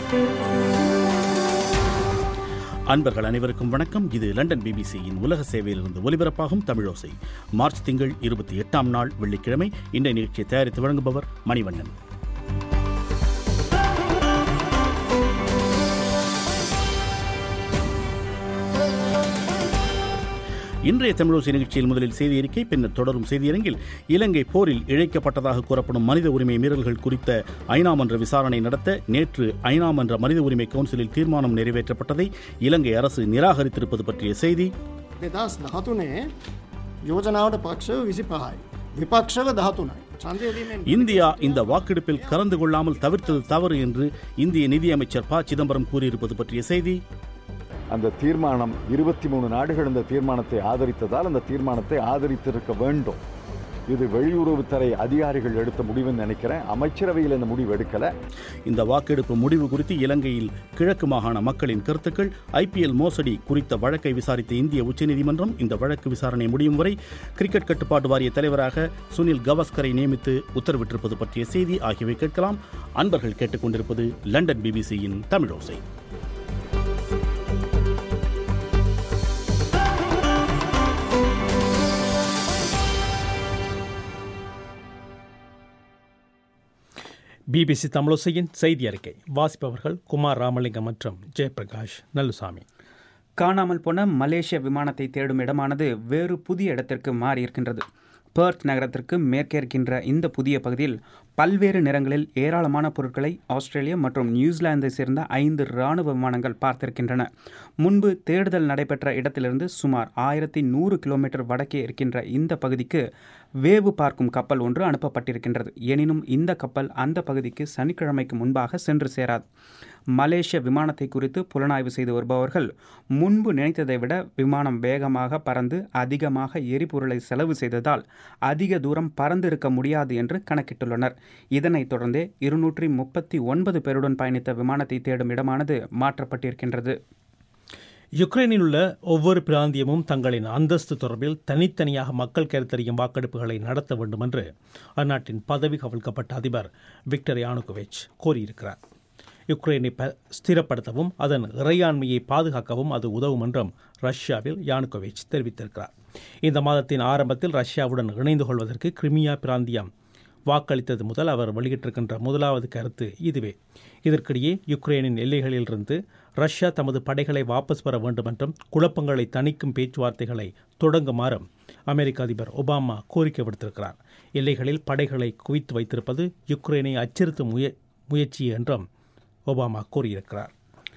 அன்பர்கள் அனைவருக்கும் வணக்கம். இது லண்டன் பிபிசியின் உலக சேவையிலிருந்து ஒலிபரப்பாகும் தமிழோசை. மார்ச் திங்கள் 28ஆம் நாள் வெள்ளிக்கிழமை. இந்த நிகழ்ச்சியை தயாரித்து வழங்குபவர் மணிவண்ணன். இன்றைய தமிழோசை நிகழ்ச்சியில் முதலில் செய்தி அறிக்கை, பின்னர் தொடரும் செய்தியரங்கில் இலங்கை போரில் இழைக்கப்பட்டதாக கூறப்படும் மனித உரிமை மீறல்கள் குறித்த ஐநா மன்ற விசாரணை நடத்த நேற்று ஐநா மன்ற மனித உரிமை கவுன்சிலில் தீர்மானம் நிறைவேற்றப்பட்டதை இலங்கை அரசு நிராகரித்திருப்பது பற்றிய செய்தி. 2013 யோஜனாவோட பக்ஷ 25 விபக்ஷவ 13. இந்தியா இந்த வாக்கெடுப்பில் கலந்து கொள்ளாமல் தவிர்த்தது தவறு என்று இந்திய நிதியமைச்சர் ப. சிதம்பரம் கூறியிருப்பது பற்றிய செய்தி. அந்த தீர்மானம் 23 நாடுகள் இந்த தீர்மானத்தை ஆதரித்ததால் அந்த தீர்மானத்தை ஆதரித்திருக்க வேண்டும். இது வெளியுறவுத்துறை அதிகாரிகள் எடுத்த முடிவுன்னு நினைக்கிறேன். அமைச்சரவையில் இந்த முடிவு எடுக்கல. இந்த வாக்கெடுப்பு முடிவு குறித்து இலங்கையில் கிழக்கு மாகாண மக்களின் கருத்துக்கள். IPL மோசடி குறித்த வழக்கை விசாரித்த இந்திய உச்சநீதிமன்றம் இந்த வழக்கு விசாரணை முடியும் வரை கிரிக்கெட் கட்டுப்பாட்டு வாரிய தலைவராக சுனில் கவாஸ்கரை நியமித்து உத்தரவிட்டிருப்பது பற்றிய செய்தி ஆகியவை கேட்கலாம். அன்பர்கள் கேட்டுக்கொண்டிருப்பது லண்டன் பிபிசியின் தமிழோசை. பிபிசி தமிழோசையின் செய்தி அறிக்கை வாசிப்பவர்கள் குமார் ராமலிங்கம் மற்றும் ஜெயபிரகாஷ் நல்லுசாமி. காணாமல் போன மலேசிய விமானத்தை தேடும் இடமானது வேறு புதிய இடத்திற்கு மாறியிருக்கின்றது. பெர்த் நகரத்திற்கு மேற்கே இருக்கின்ற இந்த புதிய பகுதியில் பல்வேறு நிறங்களில் ஏராளமான பொருட்களை ஆஸ்திரேலியா மற்றும் நியூசிலாந்தை சேர்ந்த 5 இராணுவ விமானங்கள் பார்த்திருக்கின்றன. முன்பு தேடுதல் நடைபெற்ற இடத்திலிருந்து சுமார் 1100 கிலோமீட்டர் வடக்கே இருக்கின்ற இந்த பகுதிக்கு வேவு பார்க்கும் கப்பல் ஒன்று அனுப்பப்பட்டிருக்கின்றது. எனினும் இந்த கப்பல் அந்த பகுதிக்கு சனிக்கிழமைக்கு முன்பாக சென்று சேராது. மலேசிய விமானத்தை குறித்து புலனாய்வு செய்து வருபவர்கள் முன்பு நினைத்ததை விட விமானம் வேகமாக பறந்து அதிகமாக எரிபொருளை செலவு செய்ததால் அதிக தூரம் பறந்திருக்க முடியாது என்று கணக்கிட்டுள்ளனர். இதனைத் தொடர்ந்தே 239 பேருடன் பயணித்த விமானத்தை தேடும் இடமானது மாற்றப்பட்டிருக்கின்றது. யுக்ரைனில் உள்ள ஒவ்வொரு பிராந்தியமும் தங்களின் அந்தஸ்து தொடர்பில் தனித்தனியாக மக்கள் கருத்தறியும் வாக்கெடுப்புகளை நடத்த வேண்டும் என்று அந்நாட்டின் பதவி கவிழ்க்கப்பட்ட அதிபர் விக்டர் யானுகோவிச் கோரியிருக்கிறார். யுக்ரைனை ஸ்திரப்படுத்தவும் அதன் இறையாண்மையை பாதுகாக்கவும் அது உதவும் என்றும் ரஷ்யாவில் யானுகோவிச் தெரிவித்திருக்கிறார். இந்த மாதத்தின் ஆரம்பத்தில் ரஷ்யாவுடன் இணைந்து கொள்வதற்கு கிரிமியா பிராந்தியம் வாக்களித்தது முதல் அவர் வெளியிட்டிருக்கின்ற முதலாவது கருத்து இதுவே. இதற்கிடையே யுக்ரைனின் எல்லைகளிலிருந்து ரஷ்யா தமது படைகளை வாபஸ் பெற வேண்டும் என்றும் குழப்பங்களை தணிக்கும் பேச்சுவார்த்தைகளை தொடங்குமாறும் அமெரிக்க அதிபர் ஒபாமா கோரிக்கை விடுத்திருக்கிறார். எல்லைகளில் படைகளை குவித்து வைத்திருப்பது யுக்ரைனை அச்சுறுத்தும் முயற்சி என்றும் ஒபாமா கூறியிருக்கிறார்.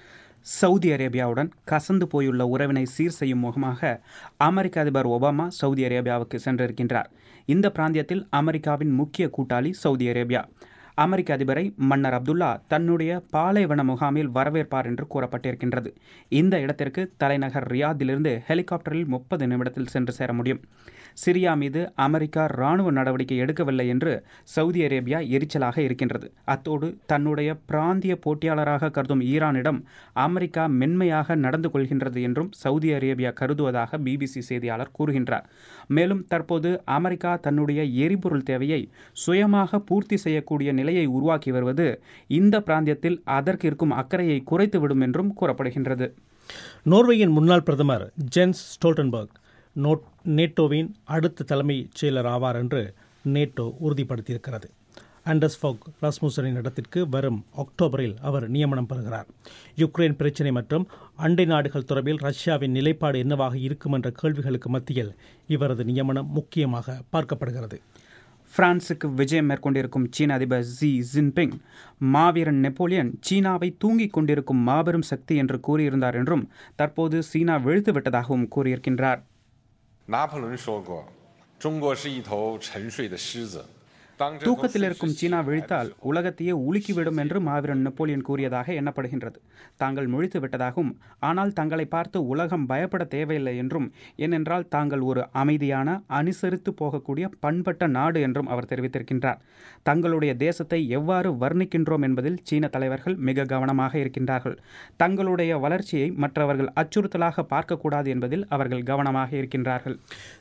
சவுதி அரேபியாவுடன் கசந்து போயுள்ள உறவினை சீர் செய்யும் முகமாக அமெரிக்க அதிபர் ஒபாமா சவுதி அரேபியாவுக்கு சென்றிருக்கின்றார். இந்த பிராந்தியத்தில் அமெரிக்காவின் முக்கிய கூட்டாளி சவுதி அரேபியா. அமெரிக்க அதிபரை மன்னர் அப்துல்லா தன்னுடைய பாலைவன முகாமில் வரவேற்பார் என்று கூறப்பட்டிருக்கின்றது. இந்த இடத்திற்கு தலைநகர் ரியாத்திலிருந்து ஹெலிகாப்டரில் 30 நிமிடத்தில் சென்று சேர முடியும். சிரியா மீது அமெரிக்கா இராணுவ நடவடிக்கை எடுக்கவில்லை என்று சவுதி அரேபியா எரிச்சலாக இருக்கின்றது. அத்தோடு தன்னுடைய பிராந்திய போட்டியாளராக கருதும் ஈரானிடம் அமெரிக்கா மென்மையாக நடந்து கொள்கின்றது என்றும் சவுதி அரேபியா கருதுவதாக பிபிசி செய்தியாளர் கூறுகின்றார். மேலும் தற்போது அமெரிக்கா தன்னுடைய எரிபொருள் தேவையை சுயமாக பூர்த்தி செய்யக்கூடிய நிலையை உருவாக்கி வருவது இந்த பிராந்தியத்தில் அதற்கு இருக்கும் அக்கறையை குறைத்துவிடும் என்றும் கூறப்படுகின்றது. நோர்வேயின் முன்னாள் பிரதமர் ஜென்ஸ் ஸ்டோல்டன்பர்க் நேட்டோவின் அடுத்த தலைமைச் செயலர் ஆவார் என்று நேட்டோ உறுதிப்படுத்தியிருக்கிறது. ஆண்டர்ஸ் ஃபாக் ராஸ்முசனின் இடத்திற்கு வரும் அக்டோபரில் அவர் நியமனம் பெறுகிறார். யுக்ரைன் பிரச்சினை மற்றும் அண்டை நாடுகள் தொடர்பில் ரஷ்யாவின் நிலைப்பாடு என்னவாக இருக்கும் என்ற கேள்விகளுக்கு மத்தியில் இவரது நியமனம் முக்கியமாக பார்க்கப்படுகிறது. பிரான்சுக்கு விஜயம் மேற்கொண்டிருக்கும் சீன அதிபர் ஜி ஜின்பிங் மாவீரன் நெப்போலியன் சீனாவை தூங்கிக் கொண்டிருக்கும் மாபெரும் சக்தி என்று கூறியிருந்தார் என்றும் தற்போது சீனா வீழ்த்துவிட்டதாகவும் கூறியிருக்கின்றார். 拿破仑说过，中国是一头沉睡的狮子。 தூக்கத்தில் இருக்கும் சீனா விழித்தால் உலகத்தையே உலுக்கிவிடும் என்று மாவீரன் நெப்போலியன் கூறியதாக எண்ணப்படுகின்றது. தாங்கள் முழித்து விட்டதாகவும், ஆனால் தங்களை பார்த்து உலகம் பயப்பட தேவையில்லை என்றும், ஏனென்றால் தாங்கள் ஒரு அமைதியான அனுசரித்து போகக்கூடிய பண்பட்ட நாடு என்றும் அவர் தெரிவித்திருக்கின்றார். தங்களுடைய தேசத்தை எவ்வாறு வர்ணிக்கின்றோம் என்பதில் சீன தலைவர்கள் மிக கவனமாக இருக்கின்றார்கள். தங்களுடைய வளர்ச்சியை மற்றவர்கள் அச்சுறுத்தலாக பார்க்கக்கூடாது என்பதில் அவர்கள் கவனமாக இருக்கின்றார்கள்.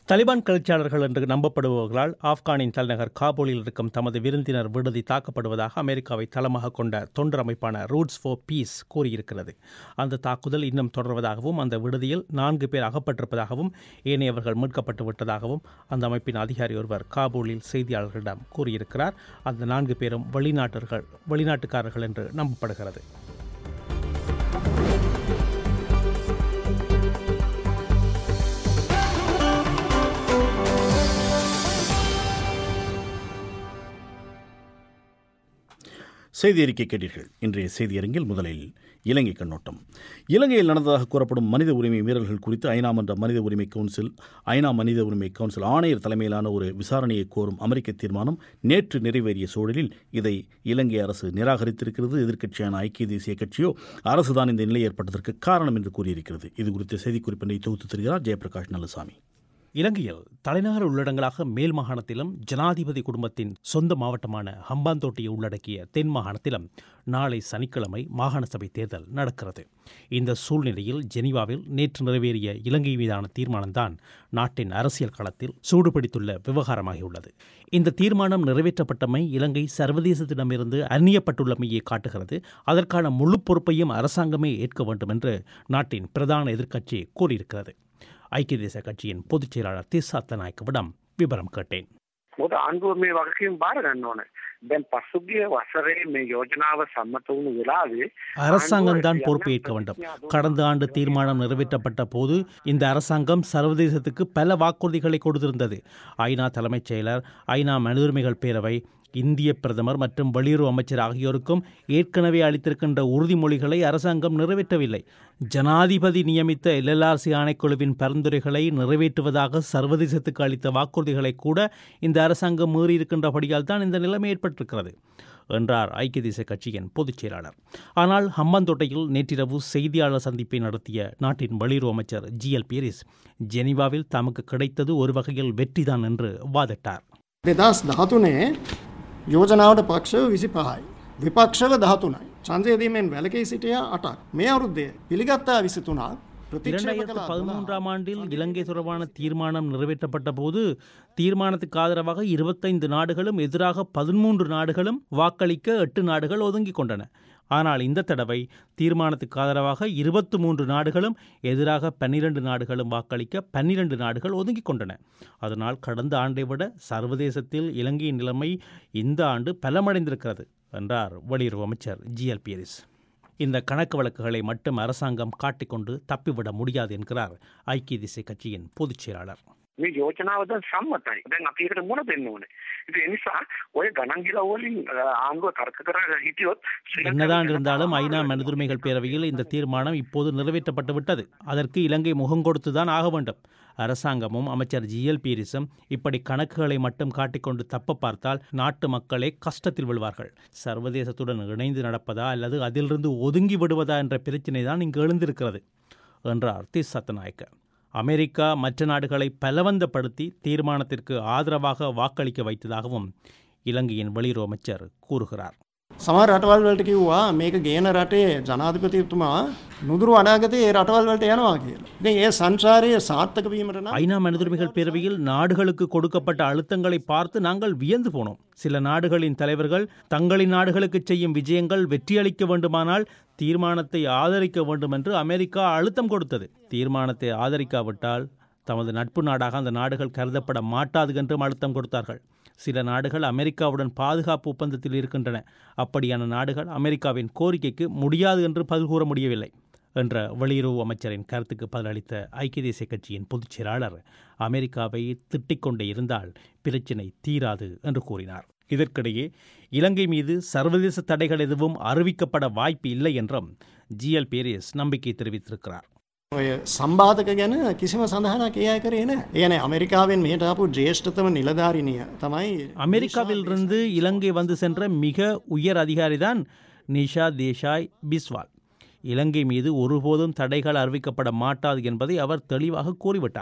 தலிபான் கிளர்ச்சியாளர்கள் என்று நம்பப்படுபவர்களால் ஆப்கானின் தலைநகர் காபூலில் இருக்கும் தமது விருந்தினர் விடுதி தாக்கப்படுவதாக அமெரிக்காவை தளமாக கொண்ட தொண்டர் அமைப்பான ரூட்ஸ் ஃபார் பீஸ் கூறியிருக்கிறது. அந்த தாக்குதல் இன்னும் தொடர்வதாகவும் அந்த விடுதியில் 4 பேர் அகப்பட்டிருப்பதாகவும் ஏனையவர்கள் மீட்கப்பட்டு விட்டதாகவும் அந்த அமைப்பின் அதிகாரி ஒருவர் காபூலில் செய்தியாளர்களிடம் கூறியிருக்கிறார். அந்த 4 பேரும் வெளிநாட்டுக்காரர்கள் என்று நம்பப்படுகிறது. செய்தி அறிக்கை கேட்டீர்கள். இன்றைய செய்தியரங்கில் முதலில் இலங்கை கண்ணோட்டம். இலங்கையில் நடந்ததாக கூறப்படும் மனித உரிமை மீறல்கள் குறித்து ஐநா மனித உரிமை கவுன்சில் ஆணையர் தலைமையிலான ஒரு விசாரணையை கோரும் அமெரிக்க தீர்மானம் நேற்று நிறைவேறிய சூழலில் இதை இலங்கை அரசு நிராகரித்திருக்கிறது. எதிர்க்கட்சியான ஐக்கிய தேசிய கட்சியோ அரசுதான் இந்த நிலை ஏற்பட்டதற்கு காரணம் என்று கூறியிருக்கிறது. இது குறித்த செய்திக்குறிப்பினை தொகுத்து தருகிறார் ஜெயபிரகாஷ் நல்லசாமி. இலங்கையில் தலைநகர உள்ளடங்களாக மேல் மாகாணத்திலும் ஜனாதிபதி குடும்பத்தின் சொந்த மாவட்டமான ஹம்பாந்தோட்டையை உள்ளடக்கிய தென் மாகாணத்திலும் நாளை சனிக்கிழமை மாகாண சபை தேர்தல் நடக்கிறது. இந்த சூழ்நிலையில் ஜெனீவாவில் நேற்று நிறைவேறிய இலங்கை மீதான தீர்மானம்தான் நாட்டின் அரசியல் களத்தில் சூடுபிடித்துள்ள விவகாரமாகியுள்ளது. இந்த தீர்மானம் நிறைவேற்றப்பட்டமை இலங்கை சர்வதேசத்திடமிருந்து அந்நியப்பட்டுள்ளமையை காட்டுகிறது. அதற்கான முழு பொறுப்பையும் அரசாங்கமே ஏற்க வேண்டும் என்று நாட்டின் பிரதான எதிர்க்கட்சி கூறியிருக்கிறது. ஐக்கிய தேசிய கட்சியின் பொதுச் செயலாளர் திஸ்ஸாத்த நாயக்கவிடம் விவரம் கேட்டேன். ආණ්ඩුව මේ වගකීම බාර ගන්න ඕනේ. දැන් පසුගිය වසරේ මේ යෝජනාව සම්මත වුණු වෙලාවේ அரசாங்கம்தான் பொறுப்பு ஏற்க வேண்டும். கடந்த ஆண்டு தீர்மானம் நிறைவேற்றப்பட்ட போது இந்த அரசாங்கம் சர்வதேசத்துக்கு பல வாக்குறுதிகளை கொடுத்திருந்தது. ஐநா தலைமைச் செயலர், ஐநா மனித உரிமைகள் பேரவை, இந்திய பிரதமர் மற்றும் வெளியுறவு அமைச்சர் ஆகியோருக்கும் ஏற்கனவே அளித்திருக்கின்ற உறுதிமொழிகளை அரசாங்கம் நிறைவேற்றவில்லை. ஜனாதிபதி நியமித்த LLRC ஆணைக்குழுவின் பரிந்துரைகளை நிறைவேற்றுவதாக சர்வதேசத்துக்கு அளித்த வாக்குறுதிகளை கூட இந்த அரசாங்கம் மீறியிருக்கின்றபடியால் தான் இந்த நிலைமை ஏற்பட்டிருக்கிறது என்றார் ஐக்கிய தேசிய கட்சியின் பொதுச் செயலாளர். ஆனால் ஹம்பாந்தோட்டையில் நேற்றிரவு செய்தியாளர் சந்திப்பை நடத்திய நாட்டின் வெளியுறவு அமைச்சர் GL பீரிஸ் ஜெனீவாவில் தமக்கு கிடைத்தது ஒரு வகையில் வெற்றிதான் என்று வாதிட்டார். 2013 යෝජනාවට පක්ෂව 25යි. විපක්ෂව 13යි. ඡන්දය දීමෙන් වැළකී සිටියා 8ක්. මේ අවුරුද්දේ පිළිගත්තා 23ක්. 2013 ஆண்டில் இலங்கை தொடர்பான தீர்மானம் நிறைவேற்றப்பட்ட போது தீர்மானத்துக்கு ஆதரவாக 25 நாடுகளும் எதிராக 13 நாடுகளும் வாக்களிக்க 8 நாடுகள் ஒதுங்கிக் கொண்டன. ஆனால் இந்த தடவை தீர்மானத்துக்கு ஆதரவாக 23 நாடுகளும் எதிராக 12 நாடுகளும் வாக்களிக்க 12 நாடுகள் ஒதுங்கிக் கொண்டன. அதனால் கடந்த ஆண்டை விட சர்வதேசத்தில் இலங்கையின் நிலைமை இந்த ஆண்டு பலமடைந்திருக்கிறது என்றார் வெளியுறவு அமைச்சர் GL பீரிஸ். இந்த கணக்கு வழக்குகளை மட்டும் அரசாங்கம் காட்டிக்கொண்டு தப்பிவிட முடியாது என்கிறார் ஐக்கிய தேசிய கட்சியின் பொதுச் செயலாளர். මේ යෝජනාව දැන් සම්මතයි. දැන් අපි ඒකට මුණ දෙන්න ඕනේ. ඉතින් ඒ නිසා ඔය ගණන් ගිලා වලින් ආණ්ඩුව තර්ක කරලා හිටියොත් என்னதான் இருந்தாலும் ஐநா மனித உரிமைகள் பேரவையில் இந்த தீர்மானம் இப்போது நிறைவேற்றப்பட்டு விட்டது. அதற்கு இலங்கை முகம் கொடுத்துதான் ஆக வேண்டும். அரசாங்கமும் அமைச்சர் GL பீரிஸும் இப்படி கணக்குகளை மட்டும் காட்டிக்கொண்டு தப்ப பார்த்தால் நாட்டு மக்களே கஷ்டத்தில் விழுவார்கள். சர்வதேசத்துடன் இணைந்து நடப்பதா அல்லது அதிலிருந்து ஒதுங்கி விடுவதா என்ற பிரச்சினை தான் இங்கு எழுந்திருக்கிறது என்றார் திஸ்ஸாத்த நாயக்க. அமெரிக்கா மற்ற நாடுகளை பலவந்தப்படுத்தி தீர்மானத்திற்கு ஆதரவாக வாக்களிக்க வைத்ததாகவும் இலங்கையின் வெளியுறவு அமைச்சர் கூறுகிறார். සමහර රටවල් වලට කිව්වා මේක ගේන රටේ ජනාධිපතිතුමා නුදුරු අනාගතේ ඒ රටවල් වලට යනවා කියලා. ඉතින් ඒ සංචාරයේ සාර්ථක වීමට නම් ஐநா மனித உரிமைகள் பேரவையில் நாடுகளுக்கு கொடுக்கப்பட்ட அழுத்தங்களை பார்த்து நாங்கள் வியந்து போனோம். சில நாடுகளின் தலைவர்கள் தங்களின் நாடுகளுக்கு செய்யும் விஜயங்கள் வெற்றியளிக்க வேண்டுமானால் தீர்மானத்தை ஆதரிக்க வேண்டும் என்று அமெரிக்கா அழுத்தம் கொடுத்தது. தீர்மானத்தை ஆதரிக்காவிட்டால் தமது நட்பு நாடாக அந்த நாடுகள் கருதப்பட மாட்டாது என்றும் அழுத்தம் கொடுத்தார்கள். சில நாடுகள் அமெரிக்காவுடன் பாதுகாப்பு ஒப்பந்தத்தில் இருக்கின்றன. அப்படியான நாடுகள் அமெரிக்காவின் கோரிக்கைக்கு முடியாது என்று பதில் கூற முடியவில்லை என்ற வெளியுறவு அமைச்சரின் கருத்துக்கு பதிலளித்த ஐக்கிய தேசிய கட்சியின் பொதுச் செயலாளர் அமெரிக்காவை திட்டிக் கொண்டே இருந்தால் பிரச்சினை தீராது என்று கூறினார். இதற்கிடையே இலங்கை மீது சர்வதேச தடைகள் எதுவும் அறிவிக்கப்பட வாய்ப்பு இல்லை என்றும் GL பீரிஸ் நம்பிக்கை தெரிவித்திருக்கிறார். ඔය සම්බාධක ගැන කිසිම සඳහනක් ඒ අය කරේ නැහැ. ඒ කියන්නේ ඇමරිකාවෙන් මෙහෙට ආපු ජ්‍යෙෂ්ඨතම නිලධාරිනිය තමයි அமெரிக்காவிலிருந்து இலங்கை வந்து சென்ற மிக உயர் அதிகாரிதான் நிஷா தேசாய் பிஸ்வால். இலங்கை மீது ஒருபோதும் தடைகள் அறிவிக்கப்பட மாட்டாது என்பதை அவர் தெளிவாக கூறிவிட்டார்.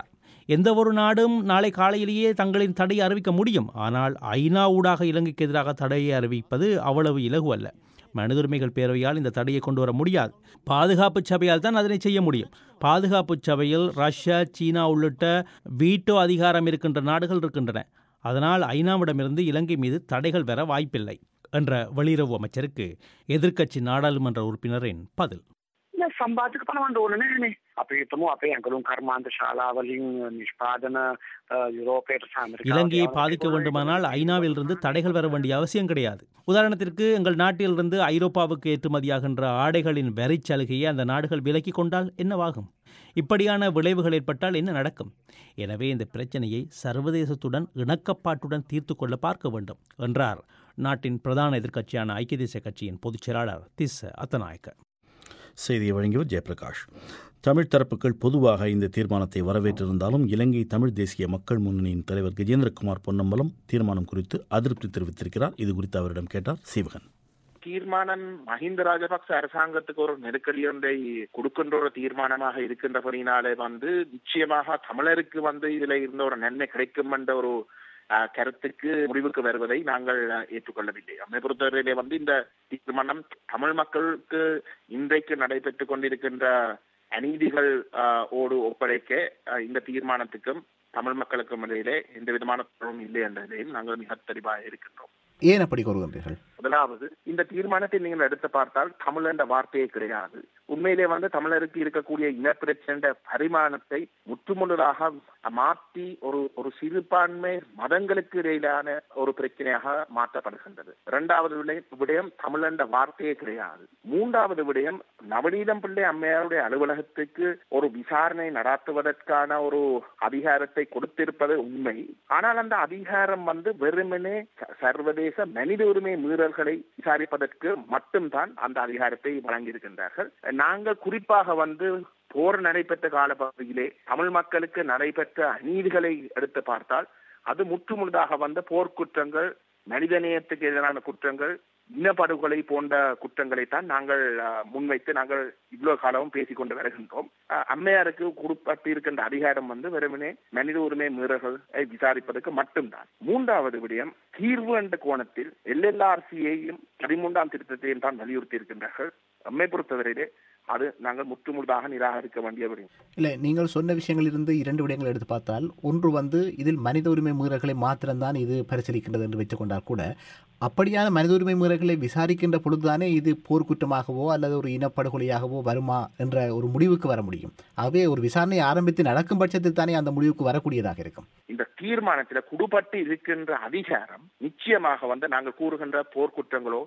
எந்த ஒரு நாடும் நாளை காலையிலேயே தங்களின் தடையை அறிவிக்க முடியும். ஆனால் ஐநா ஊடாக இலங்கைக்கு எதிராக தடையை அறிவிப்பது அவ்வளவு இலகு அல்ல. மனித உரிமைகள் பேரவையால் இந்த தடையை கொண்டு வர முடியாது. பாதுகாப்பு சபையால் தான் அதனை செய்ய முடியும். பாதுகாப்பு சபையில் ரஷ்யா, சீனா உள்ளிட்ட வீட்டோ அதிகாரம் இருக்கின்ற நாடுகள் இருக்கின்றன. அதனால் ஐநாவிடமிருந்து இலங்கை மீது தடைகள் வர வாய்ப்பில்லை என்ற வெளியுறவு அமைச்சருக்கு எதிர்க்கட்சி நாடாளுமன்ற உறுப்பினரின் பதில். සම්බාධක පනවන්න ඕන නෑනේ. අපි හිතමු අපේ ඇඟලුම් කර්මාන්ත ශාලාවලින් නිෂ්පාදන யூரோப்பிய இலங்கையை பாதிக்க வேண்டுமானால் ஐநாவிலிருந்து தடைகள் வர வேண்டிய அவசியம் கிடையாது. உதாரணத்திற்கு எங்கள் நாட்டிலிருந்து ஐரோப்பாவுக்கு ஏற்றுமதியாகின்ற ஆடைகளின் வரி சலுகையை அந்த நாடுகள் விலக்கி கொண்டால் என்னவாகும்? இப்படியான விளைவுகள் ஏற்பட்டால் என்ன நடக்கும்? எனவே இந்த பிரச்சனையை சர்வதேசத்துடன் இணக்கப்பாட்டுடன் தீர்த்து கொள்ள பார்க்க வேண்டும் என்றார் நாட்டின் பிரதான எதிர்க்கட்சியான ஐக்கிய தேசிய கட்சியின் பொதுச் செயலாளர் திஸ்ஸ அத்தநாயக்க. செய்தியை வழங்கியவர் ஜெயபிரகாஷ். தமிழ் தரப்புகள் பொதுவாக இந்த தீர்மானத்தை வரவேற்றிருந்தாலும் இலங்கை தமிழ் தேசிய மக்கள் முன்னணியின் தலைவர் கஜேந்திரகுமார் பொன்னம்பலம் தீர்மானம் குறித்து அதிருப்தி தெரிவித்திருக்கிறார். இது குறித்து அவரிடம் கேட்டார் சீவகன். தீர்மானம் மஹிந்த ராஜபக்ச அரசாங்கத்துக்கு ஒரு நெருக்கடி ஒன்றை கொடுக்கின்ற ஒரு தீர்மானமாக இருக்கின்றபடினாலே நிச்சயமாக தமிழருக்கு இதுல இருந்த ஒரு நன்மை கிடைக்கும் என்ற ஒரு கருத்துக்கு முடிவுக்கு வருவதை நாங்கள் ஏற்றுக்கொள்ளவில்லை. நம்மை பொறுத்தவரையிலே இந்த தீர்மானம் தமிழ் மக்களுக்கு இன்றைக்கு நடைபெற்றுக் கொண்டிருக்கின்ற அநீதிகள் ஓடு ஒப்படைக்க இந்த தீர்மானத்துக்கும் தமிழ் மக்களுக்கும் இடையிலே எந்த விதமான தொடர்பும் இல்லை என்பதையும் நாங்கள் மிக தெளிவாக இருக்கின்றோம். ஏன் அப்படி கூறுகின்றீர்கள்? முதலாவது, இந்த தீர்மானத்தை நீங்கள் எடுத்து பார்த்தால் தமிழ் என்ற வார்த்தையே கிடையாது. உண்மையிலே தமிழருக்கு இருக்கக்கூடிய இனப்பிரச்சனை பரிமாணத்தை முற்றுமுழுதாக மாற்றி ஒரு சிறுபான்மை மதங்களுக்கு இடையிலான ஒரு பிரச்சனையாக மாற்றப்படுகின்றது. இரண்டாவது விடயம் தமிழ் என்ற வார்த்தையே கிடையாது. மூன்றாவது விடயம், நவநீதம் பிள்ளை அம்மையாருடைய அலுவலகத்துக்கு ஒரு விசாரணை நடத்துவதற்கான ஒரு அதிகாரத்தை கொடுத்திருப்பது உண்மை. ஆனால் அந்த அதிகாரம் வெறுமனே சர்வதேச மனித உரிமை மீறல்களை விசாரிப்பதற்கு மட்டும்தான் அந்த அதிகாரத்தை வழங்கியிருக்கின்றார்கள். நாங்கள் குறிப்பாக போர் நடைபெற்ற காலப்பகுதியிலே தமிழ் மக்களுக்கு நடைபெற்ற அநீதிகளை எடுத்து பார்த்தால் அது முற்றுமுழுதாக போர்க்குற்றங்கள், மனிதநேயத்துக்கு எதிரான குற்றங்கள், இனப்படுகொலை போன்ற குற்றங்களைத்தான் நாங்கள் முன்வைத்து நாங்கள் இவ்வளவு காலமும் பேசிக்கொண்டு வருகின்றோம். அம்மையாருக்கு கொடுப்பட்டு இருக்கின்ற அதிகாரம் வெறுமனே மனித உரிமை மீறல்களை விசாரிப்பதற்கு மட்டும்தான். மூன்றாவது விடயம், தீர்வு என்ற கோணத்தில் LLRCயையும் 13ஆம் திருத்தத்தையும் தான் வலியுறுத்தி இருக்கின்றார்கள். அம்மை பொறுத்தவரையிலே அது நாங்கள் முற்றுமுழுதாக நிராகரிக்க வேண்டிய விடயம். இல்லை, நீங்கள் சொன்ன விஷயங்களிலிருந்து 2 விடயங்கள் எடுத்து பார்த்தால், ஒன்று இதில் மனித உரிமை மீறல்களை மாத்திரம்தான் இது பரிசீலிக்கின்றது என்று வைத்துக் கொண்டால் கூட, அப்படியான மனித உரிமை மீறல்களை விசாரிக்கின்ற பொழுதுதானே இது போர்க்குற்றமாகவோ அல்லது ஒரு இனப்படுகொலையாகவோ வருமா என்ற ஒரு முடிவுக்கு வர முடியும். ஆகவே ஒரு விசாரணை ஆரம்பித்து நடக்கும் பட்சத்தில் தானே அந்த முடிவுக்கு வரக்கூடியதாக இருக்கும். இந்த தீர்மானத்தில் குடுபட்டு இருக்கின்ற அதிகாரம் நிச்சயமாக நாங்கள் கூறுகின்ற போர்க்குற்றங்களோ,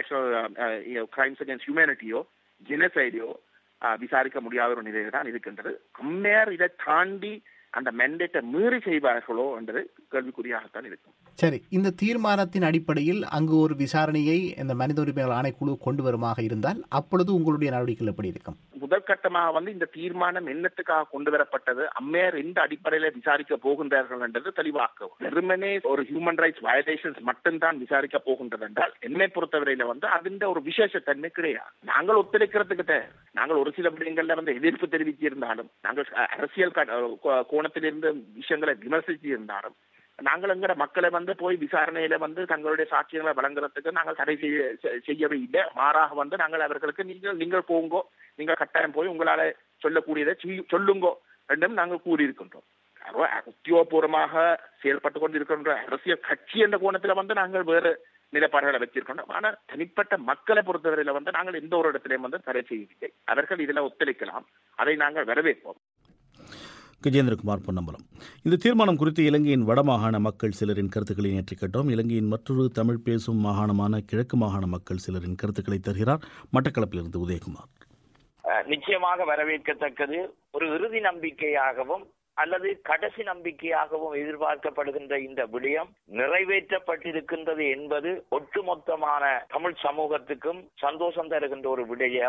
கிரைம்ஸ் அகேன்ஸ்ட் ஹியூமனிட்டியோ, ஜெனசைடோ விசாரிக்க முடியாத ஒரு நிலையில் தான் இருக்கின்றது. அம்மையார் இதை தாண்டி அந்த மெண்டேட்டை மீறி செய்வார்களோ என்பது கேள்விக்குறியாகத்தான் இருக்கும். சரி, இந்த தீர்மானத்தின் அடிப்படையில் அங்கு ஒரு விசாரணையை இந்த மனித உரிமைகள் ஆணைக்குழு கொண்டு வருமாக இருந்தால் அப்பொழுது உங்களுடைய நடவடிக்கைகள் எப்படி இருக்கும்? முதல் கட்டமாக இந்த தீர்மானம் என்னத்துக்காக கொண்டு வரப்பட்டது, அம்மையார் எந்த அடிப்படையில விசாரிக்க போகின்றார்கள் என்றது தெளிவாக்க. வெறுமனே ஒரு ஹியூமன் ரைட்ஸ் வயலேஷன்ஸ் மட்டும்தான் விசாரிக்க போகின்றது என்றால் என்னை பொறுத்தவரையில அதிண்ட ஒரு விசேஷ தன்மை கிடையாது. நாங்கள் ஒத்துழைக்கிறதுக்கு நாங்கள் ஒரு சில விடயங்கள்ல எதிர்ப்பு தெரிவித்திருந்தாலும், நாங்கள் அரசியல் கோணத்திலிருந்து விஷயங்களை விமர்சித்து இருந்தாலும், நாங்கள் எங்கட மக்களை போய் விசாரணையில தங்களுடைய சாட்சியங்களை வழங்குறதுக்கு நாங்கள் தடை செய்யவே இல்லை. மாறாக நாங்கள் அவர்களுக்கு நீங்கள் போங்கோ, நீங்கள் கட்டாயம் போய் உங்களால சொல்லக்கூடியதை சொல்லுங்கோ என்றும் நாங்கள் கூறியிருக்கின்றோம். உத்தியோகபூர்வமாக செயல்பட்டு கொண்டிருக்கின்ற அரசியல் கட்சி என்ற கோணத்துல நாங்கள் வேறு நிலைப்பாடுகளை வச்சிருக்கோம். ஆனால் தனிப்பட்ட மக்களை பொறுத்தவரையில நாங்கள் எந்த ஒரு இடத்திலையும் தடை செய்யவில்லை. அவர்கள் இதில் ஒத்துழைக்கலாம், அதை நாங்கள் வரவேற்போம். கஜேந்திரகுமார் பொன்னம்பலம். இந்த தீர்மானம் குறித்து இலங்கையின் வடமாகாண மக்கள் சிலரின் கருத்துக்களை நேற்று கேட்டோம். இலங்கையின் மற்றொரு தமிழ் பேசும் மாகாணமான கிழக்கு மாகாண மக்கள் சிலரின் கருத்துக்களை தருகிறார் மட்டக்களப்பிலிருந்து உதயகுமார். நிச்சயமாக வரவேற்கத்தக்கது. ஒரு இறுதி நம்பிக்கையாகவும் அல்லது கடைசி நம்பிக்கையாகவும் எதிர்பார்க்கப்படுகின்ற இந்த விடயம் நிறைவேற்றப்பட்டிருக்கின்றது என்பது ஒட்டுமொத்தமான தமிழ் சமூகத்துக்கும் சந்தோஷம் தருகின்ற ஒரு விடயம்.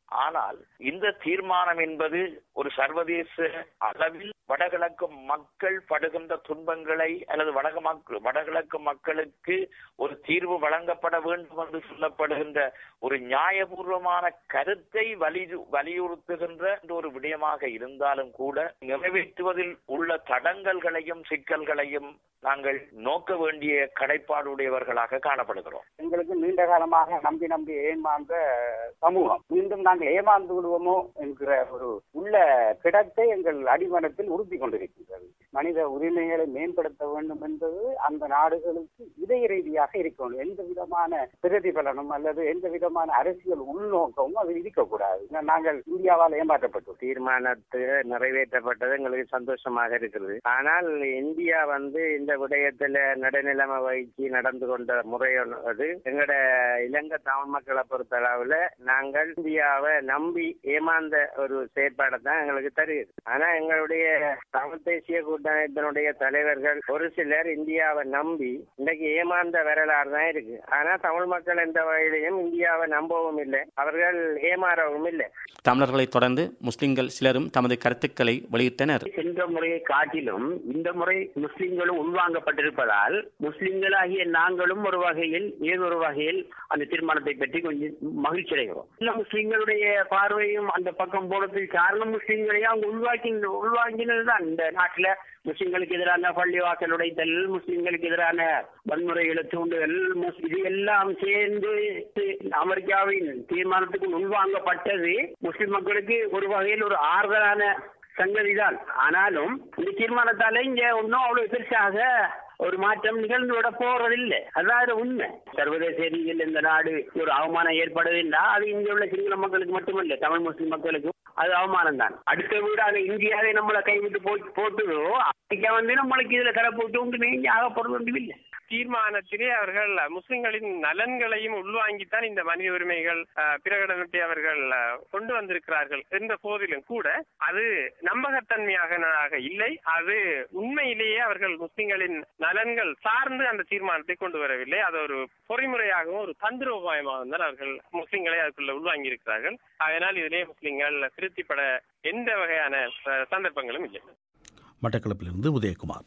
ஆனால் இந்த தீர்மானம் என்பது ஒரு சர்வதேச அளவில் வடகிழக்கு மக்கள் படுகின்ற துன்பங்களை அல்லது வடகிழக்கு மக்களுக்கு ஒரு தீர்வு வழங்கப்பட வேண்டும் என்று சொல்லப்படுகின்ற ஒரு நியாயபூர்வமான கருத்தை வலியுறுத்துகின்ற ஒரு விடயமாக இருந்தாலும் கூட நிறைவேற்றுவதில் உள்ள தடங்கல்களையும் சிக்கல்களையும் நாங்கள் நோக்க வேண்டிய கடைப்பாடுடையவர்களாக காணப்படுகிறோம். எங்களுக்கு நீண்ட காலமாக நம்பி ஏமாந்த சமூகம் மீண்டும் நாங்கள் ஏமாந்து விடுவோமோ என்கிற ஒரு உள்ள கிடத்தை எங்கள் அடிமனத்தில் உறுதி கொண்டிருக்கின்றது. மனித உரிமைகளை மேம்படுத்த வேண்டும் என்பது அந்த நாடுகளுக்கு இதய ரீதியாக இருக்கணும். எந்த விதமான பிரதிபலனும் அல்லது எந்த விதமான அரசியல் உள்நோக்கமும் அது இருக்கக்கூடாது. நாங்கள் இந்தியாவால் ஏமாற்றப்பட்டோம். தீர்மானத்தை நிறைவேற்றப்பட்டது எங்களுக்கு சந்தோஷமாக இருக்கிறது. ஆனால் இந்தியா இந்த விடயத்துல நடுநிலைமை வகிச்சு நடந்து கொண்ட முறையானது எங்கட இலங்கை தமிழ் மக்களை பொறுத்தளவுல நாங்கள் இந்தியாவை நம்பி ஏமாந்த ஒரு செயற்பாடை தான் எங்களுக்கு தருகிறது. ஆனா எங்களுடைய தமிழ் தேசிய கூட்டமைப்பினுடைய தலைவர்கள் ஒரு சிலர் இந்தியாவை நம்பி இன்னைக்கு ஏமாந்த வரலாறு தான் இருக்கு. ஆனா தமிழ் மக்கள் எந்த வகையிலையும் இந்தியாவை நம்பவும் இல்லை, அவர்கள் ஏமாறவும் இல்லை. தமிழர்களை தொடர்ந்து முஸ்லிம்கள் சிலரும் தமது கருத்துக்களை வெளியிட்டனர். சென்ற முறையை காட்டிலும் இந்த முறை முஸ்லிம்களும் உள்வாங்கப்பட்டிருப்பதால் முஸ்லிம்களாகிய நாங்களும் ஒரு வகையில் ஏதொரு வகையில் அந்த தீர்மானத்தை பற்றி கொஞ்சம் மகிழ்ச்சி அடைகிறோம். முஸ்லிம்களுடைய பார்வையும் அந்த பக்கம் போனதுக்கு காரணம் முஸ்லிம்களையும் அவங்க உள்வாங்கினதுதான். இந்த நாட்டில் முஸ்லிம்களுக்கு எதிரான பள்ளி வாசல் உடைத்தல், முஸ்லிம்களுக்கு எதிரான வன்முறைகளை தூண்டுதல், இது எல்லாம் சேர்ந்து அமெரிக்காவின் தீர்மானத்துக்கு உள்வாங்கப்பட்டது முஸ்லிம் மக்களுக்கு ஒரு வகையில் ஒரு ஆறுதலான சங்கதிதான். ஆனாலும் இந்த தீர்மானத்தால இங்க ஒன்னும் அவ்வளவு பெருசாக ஒரு மாற்றம் நிகழ்ந்துவிட போறதில்லை. அதாவது உண்மை. சர்வதேச ரீதியில் இந்த நாடு ஒரு அவமானம் ஏற்படுதுன்னா அது இங்க உள்ள சிங்கள மக்களுக்கு மட்டுமல்ல, தமிழ் முஸ்லிம் மக்களுக்கும் அது அவமானம் தான். அடுத்த வீடாக இந்தியாவை நம்மளை கைவிட்டு போட்டுதோ அமெரிக்கா நம்மளுக்கு இதுல தர போட்டு ஒன்று நீங்க ஆகப்படுறது ஒன்றும் இல்லை. தீர்மானத்திலே அவர்கள் முஸ்லிம்களின் நலன்களையும் உள்வாங்கித்தான் இந்த மனித உரிமைகள் பிரகடனத்தை அவர்கள் கொண்டு வந்திருக்கிறார்கள் என்ற போதிலும் கூட அது நம்பகத்தன்மையாக இல்லை. அது உண்மையிலேயே அவர்கள் முஸ்லிம்களின் நலன்கள் சார்ந்து அந்த தீர்மானத்தை கொண்டு வரவில்லை. அது ஒரு பொறிமுறையாகவும் ஒரு தந்திரோபாயமாகவும் தான் அவர்கள் முஸ்லிம்களை அதுக்குள்ள உள்வாங்கி இருக்கிறார்கள். அதனால் இதிலே முஸ்லிம்கள் திருப்திப்பட எந்த வகையான சந்தர்ப்பங்களும் இல்லை. மட்டக்களப்பிலிருந்து உதயகுமார்.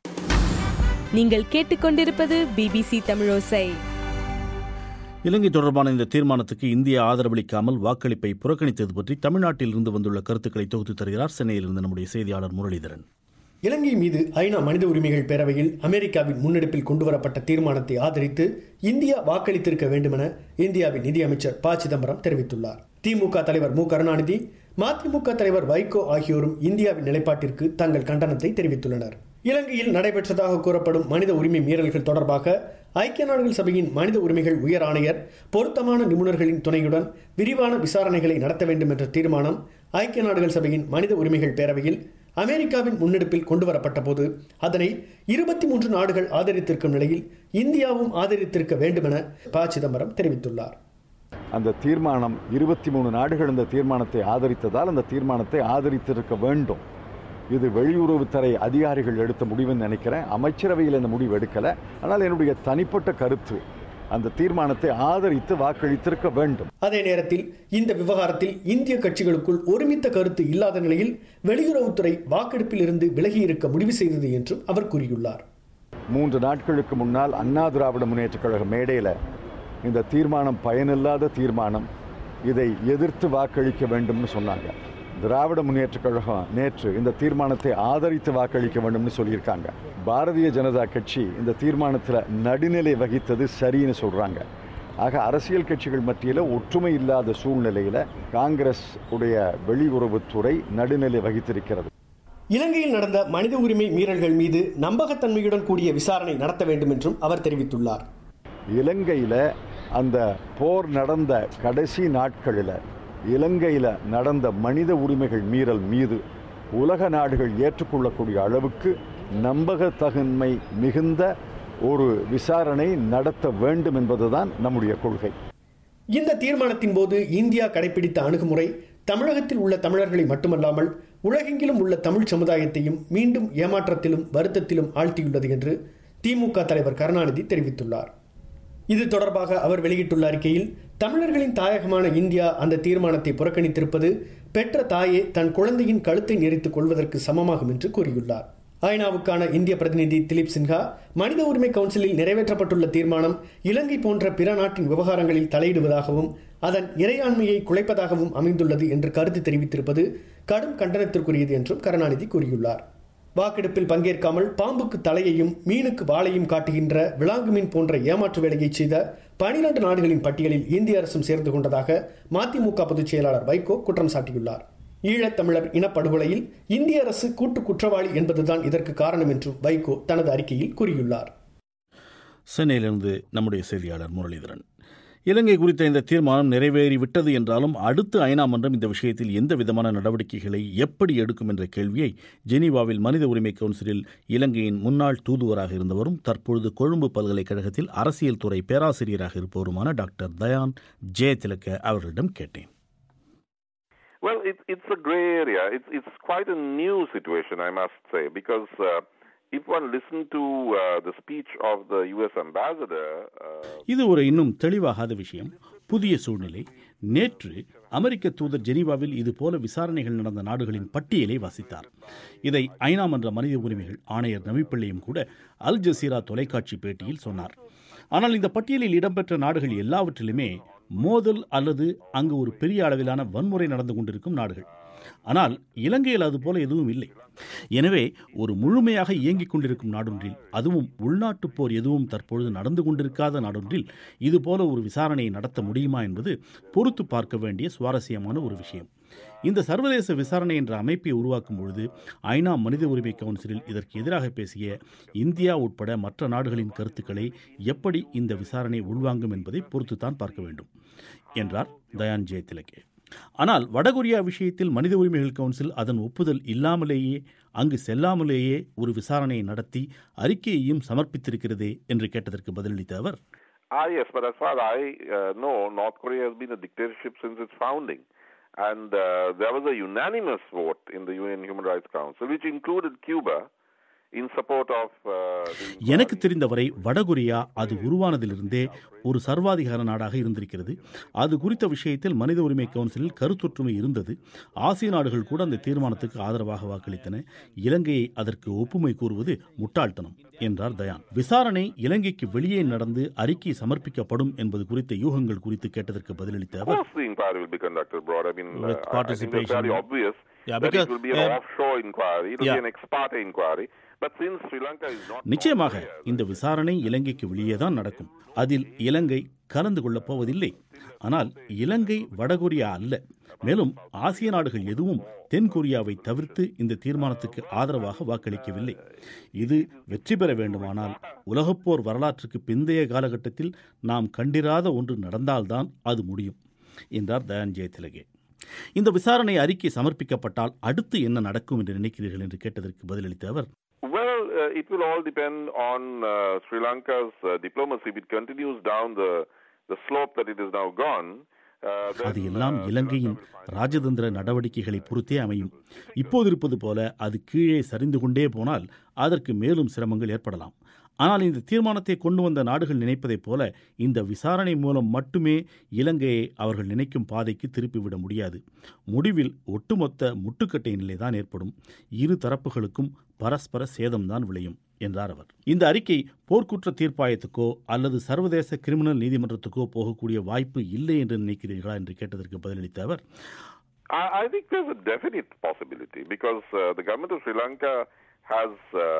நீங்கள் கேட்டுக்கொண்டிருப்பது பிபிசி தமிழோசை. இலங்கை தொடர்பான இந்த தீர்மானத்துக்கு இந்தியா ஆதரவளிக்காமல் வாக்களிப்பை புறக்கணித்தது பற்றி தமிழ்நாட்டில் இருந்து வந்துள்ள கருத்துக்களை தொகுத்து தருகிறார் சென்னையிலிருந்து நம்முடைய செய்தியாளர் முரளிதரன். இலங்கை மீது ஐநா மனித உரிமைகள் பேரவையில் அமெரிக்காவின் முன்னெடுப்பில் கொண்டுவரப்பட்ட தீர்மானத்தை ஆதரித்து இந்தியா வாக்களித்திருக்க வேண்டுமென இந்தியாவின் நிதியமைச்சர் ப சிதம்பரம் தெரிவித்துள்ளார். திமுக தலைவர் மு கருணாநிதி, மதிமுக தலைவர் வைகோ ஆகியோரும் இந்தியாவின் நிலைப்பாட்டிற்கு தங்கள் கண்டனத்தை தெரிவித்துள்ளனர். இலங்கையில் நடைபெற்றதாக கூறப்படும் மனித உரிமை மீறல்கள் தொடர்பாக ஐக்கிய நாடுகள் சபையின் மனித உரிமைகள் உயர் ஆணையர் பொருத்தமான நிபுணர்களின் துணையுடன் விரிவான விசாரணைகளை நடத்த வேண்டும் என்ற தீர்மானம் ஐக்கிய நாடுகள் சபையின் மனித உரிமைகள் பேரவையில் அமெரிக்காவின் முன்னெடுப்பில் கொண்டுவரப்பட்ட போது அதனை 23 நாடுகள் ஆதரித்திருக்கும் நிலையில் இந்தியாவும் ஆதரித்திருக்க வேண்டும் என ப சிதம்பரம் தெரிவித்துள்ளார். அந்த தீர்மானம் 23 நாடுகள் இந்த தீர்மானத்தை ஆதரித்ததால் அந்த தீர்மானத்தை ஆதரித்திருக்க வேண்டும். இது வெளியுறவுத்துறை அதிகாரிகள் எடுத்த முடிவுன்னு நினைக்கிறேன். அமைச்சரவையில் இந்த முடிவு எடுக்கலை. ஆனால் என்னுடைய தனிப்பட்ட கருத்து அந்த தீர்மானத்தை ஆதரித்து வாக்களித்திருக்க வேண்டும். அதே நேரத்தில் இந்த விவகாரத்தில் இந்திய கட்சிகளுக்குள் ஒருமித்த கருத்து இல்லாத நிலையில் வெளியுறவுத்துறை வாக்கெடுப்பில் இருந்து விலகி இருக்க முடிவு செய்தது என்றும் அவர் கூறியுள்ளார். 3 நாட்களுக்கு முன்னால் அண்ணா திராவிட முன்னேற்றக் கழக மேடையில் இந்த தீர்மானம் பயனில்லாத தீர்மானம், இதை எதிர்த்து வாக்களிக்க வேண்டும்னு சொன்னாங்க. திராவிட முன்னேற்றக் கழகம் நேற்று இந்த தீர்மானத்தை ஆதரித்து வாக்களிக்க வேண்டும்னு சொல்லியிருக்காங்க. பாரதிய ஜனதா கட்சி இந்த தீர்மானத்தில் நடுநிலை வகித்தது சரின்னு சொல்கிறாங்க. ஆக அரசியல் கட்சிகள் மத்தியில் ஒற்றுமை இல்லாத சூழ்நிலையில் காங்கிரஸ் உடைய வெளியுறவுத்துறை நடுநிலை வகித்திருக்கிறது. இலங்கையில் நடந்த மனித உரிமை மீறல்கள் மீது நம்பகத்தன்மையுடன் கூடிய விசாரணை நடத்த வேண்டும் என்றும் அவர் தெரிவித்துள்ளார். இலங்கையில் அந்த போர் நடந்த கடைசி நாட்களில் இலங்கையில் நடந்த மனித உரிமைகள் மீறல் மீது உலக நாடுகள் ஏற்றுக்கொள்ளக்கூடிய அளவுக்கு நம்பகத்தன்மை மிகுந்த ஒரு விசாரணை நடத்த வேண்டும் என்பதுதான் நம்முடைய கொள்கை. இந்த தீர்மானத்தின் போது இந்தியா கடைபிடித்த அணுகுமுறை தமிழகத்தில் உள்ள தமிழர்களை மட்டுமல்லாமல் உலகெங்கிலும் உள்ள தமிழ் சமுதாயத்தையும் மீண்டும் ஏமாற்றத்திலும் வருத்தத்திலும் ஆழ்த்தியுள்ளது என்று திமுக தலைவர் கருணாநிதி தெரிவித்துள்ளார். இது தொடர்பாக அவர் வெளியிட்டுள்ள அறிக்கையில், தமிழர்களின் தாயகமான இந்தியா அந்த தீர்மானத்தை புறக்கணித்திருப்பது பெற்ற தாயே தன் குழந்தையின் கழுத்தை நெரித்துக் கொள்வதற்கு சமமாகும் என்று கூறியுள்ளார். ஐநாவுக்கான இந்திய பிரதிநிதி திலீப் சின்ஹா, மனித உரிமை கவுன்சிலில் நிறைவேற்றப்பட்டுள்ள தீர்மானம் இலங்கை போன்ற பிற நாட்டின் விவகாரங்களில் தலையிடுவதாகவும் அதன் இறையாண்மையை குலைப்பதாகவும் அமைந்துள்ளது என்று கருத்து தெரிவித்திருப்பது கடும் கண்டனத்திற்குரியது என்றும் கருணாநிதி கூறியுள்ளார். வாக்கெடுப்பில் பங்கேற்காமல் பாம்புக்கு தலையையும் மீனுக்கு வாளையும் காட்டுகின்ற விலாங்கு மீன் போன்ற ஏமாற்று வேலையை செய்த 12 நாடுகளின் பட்டியலில் இந்திய அரசும் சேர்ந்து கொண்டதாக மதிமுக பொதுச் செயலாளர் வைகோ குற்றம் சாட்டியுள்ளார். ஈழத்தமிழர் இனப்படுகொலையில் இந்திய அரசு கூட்டு குற்றவாளி என்பதுதான் இதற்கு காரணம் என்றும் வைகோ தனது அறிக்கையில் கூறியுள்ளார். சென்னையிலிருந்து நம்முடைய செய்தியாளர் முரளிதரன். இலங்கை குறித்த இந்த தீர்மானம் நிறைவேறிவிட்டது என்றாலும் அடுத்து ஐநா மன்றம் இந்த விஷயத்தில் எந்த விதமான நடவடிக்கைகளை எப்படி எடுக்கும் என்ற கேள்வியை ஜெனீவாவில் மனித உரிமை கவுன்சிலில் இலங்கையின் முன்னாள் தூதுவராக இருந்தவரும் தற்பொழுது கொழும்பு பல்கலைக்கழகத்தில் அரசியல் துறை பேராசிரியராக இருப்பவருமான டாக்டர் தயான் ஜெயதிலக அவர்களிடம் கேட்டேன். Well, it's a grey area. It's quite a new situation, I must say, because if one listen to the speech of the US ambassador, இது ஒரு இன்னும் தெளிவாகாத விஷயம், புதிய சூழ்நிலை. நேற்று அமெரிக்க தூதர் ஜெனீவாவில் இதுபோல விசாரணைகள் நடந்த நாடுகளின் பட்டியலை வாசித்தார். இதை ஐநா மன்ற மனித உரிமைகள் ஆணையர் நவிப்பிள்ளையும் கூட அல் ஜசீரா தொலைக்காட்சி பேட்டியில் சொன்னார். ஆனால் இந்த பட்டியலில் இடம்பெற்ற நாடுகள் எல்லாவற்றிலுமே மோதல் அல்லது அங்கு ஒரு பெரிய அளவிலான வன்முறை நடந்து கொண்டிருக்கும் நாடுகள். ஆனால் இலங்கையில் அதுபோல எதுவும் இல்லை. எனவே ஒரு முழுமையாக இயங்கிக் கொண்டிருக்கும் நாடொன்றில், அதுவும் உள்நாட்டுப் போர் எதுவும் தற்பொழுது நடந்து கொண்டிருக்காத நாடொன்றில் இதுபோல ஒரு விசாரணையை நடத்த முடியுமா என்பது பொறுத்து பார்க்க வேண்டிய சுவாரஸ்யமான ஒரு விஷயம். இந்த சர்வதேச விசாரணை என்ற அமைப்பை உருவாக்கும் பொழுது ஐநா மனித உரிமை கவுன்சிலில் இதற்கு எதிராக பேசிய இந்தியா உட்பட மற்ற நாடுகளின் கருத்துக்களை எப்படி இந்த விசாரணை உள்வாங்கும் என்பதை பொறுத்துத்தான் பார்க்க வேண்டும் என்றார் தயான் ஜெயதிலகே. ஆனால் வடகொரியா விஷயத்தில் மனித உரிமைகள் கவுன்சில் அதன் ஒப்புதல் இல்லாமலேயே, அங்கு செல்லாமலேயே ஒரு விசாரணையை நடத்தி அறிக்கையையும் சமர்ப்பித்திருக்கிறதே என்று கேட்டதற்கு பதிலளித்த அவர், yes, but as far as I know, North Korea has been a dictatorship since its founding. And there was a unanimous vote in the UN Human Rights Council, which included Cuba, in support of எனக்கு தெரிந்தவரை வடகொரியா அது உருவானதிலிருந்தே ஒரு சர்வாதிகார நாடாக இருந்திருக்கிறது. அது குறித்த விஷயத்தில் மனித உரிமை கவுன்சிலில் கருத்தொற்றுமை இருந்தது. ஆசிய நாடுகள் கூட அந்த தீர்மானத்துக்கு ஆதரவாக வாக்களித்தன. இலங்கையை அதற்கு ஒப்புமை கூறுவது முட்டாள்தனம் என்றார் தயான். விசாரணை இலங்கைக்கு வெளியே நடந்து அறிக்கை சமர்ப்பிக்கப்படும் என்பது குறித்த யூகங்கள் குறித்து கேட்டதற்கு பதிலளித்த அவர், நிச்சயமாக இந்த விசாரணை இலங்கைக்கு வெளியேதான் நடக்கும். அதில் இலங்கை கலந்து கொள்ளப் போவதில்லை. ஆனால் இலங்கை வடகொரியா அல்ல. மேலும் ஆசிய நாடுகள் எதுவும் தென்கொரியாவை தவிர்த்து இந்த தீர்மானத்துக்கு ஆதரவாக வாக்களிக்கவில்லை. இது வெற்றி பெற வேண்டுமானால் உலகப்போர் வரலாற்றுக்கு பிந்தைய காலகட்டத்தில் நாம் கண்டிராத ஒன்று நடந்தால்தான் அது முடியும் என்றார் தயான் ஜெயதிலகே. இந்த விசாரணை அறிக்கை சமர்ப்பிக்கப்பட்டால் அடுத்து என்ன நடக்கும் என்று நினைக்கிறீர்கள் என்று கேட்டதற்கு பதிலளித்த அவர், well, it will all depend on Sri Lanka's diplomacy. If it continues down the slope that it is now gone, அது எல்லாம் இலங்கையின் ராஜதந்திர நடவடிக்கைகளை பொறுத்தே அமையும். இப்போது இருப்பது போல அது கீழே சரிந்து கொண்டே போனால் அதற்கு மேலும் சிரமங்கள் ஏற்படலாம். ஆனால் இந்த தீர்மானத்தை கொண்டு வந்த நாடுகள் நினைப்பதைப் போல இந்த விசாரணை மூலம் மட்டுமே இலங்கையை அவர்கள் நினைக்கும் பாதைக்கு திருப்பிவிட முடியாது. முடிவில் ஒட்டுமொத்த முட்டுக்கட்டை நிலைதான் ஏற்படும். இரு தரப்புகளுக்கும் பரஸ்பர சேதம்தான் விளையும் என்றார் அவர். இந்த அறிக்கை போர்க்குற்ற தீர்ப்பாயத்துக்கோ அல்லது சர்வதேச கிரிமினல் நீதிமன்றத்துக்கோ போகக்கூடிய வாய்ப்பு இல்லை என்று நினைக்கிறீர்களா என்று கேட்டதற்கு பதிலளித்த அவர், I think there's a definite possibility because the government of Sri Lanka has